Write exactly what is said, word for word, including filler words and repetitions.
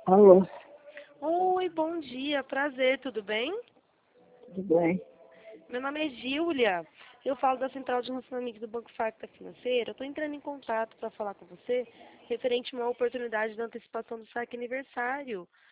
Alô, Oi, bom dia, prazer, tudo bem? tudo bem? Meu nome é Gíulia, eu falo da Central de Relacionamento do Banco Facta Financeira. Eu estou entrando em contato para falar com você referente a uma oportunidade da antecipação do saque aniversário.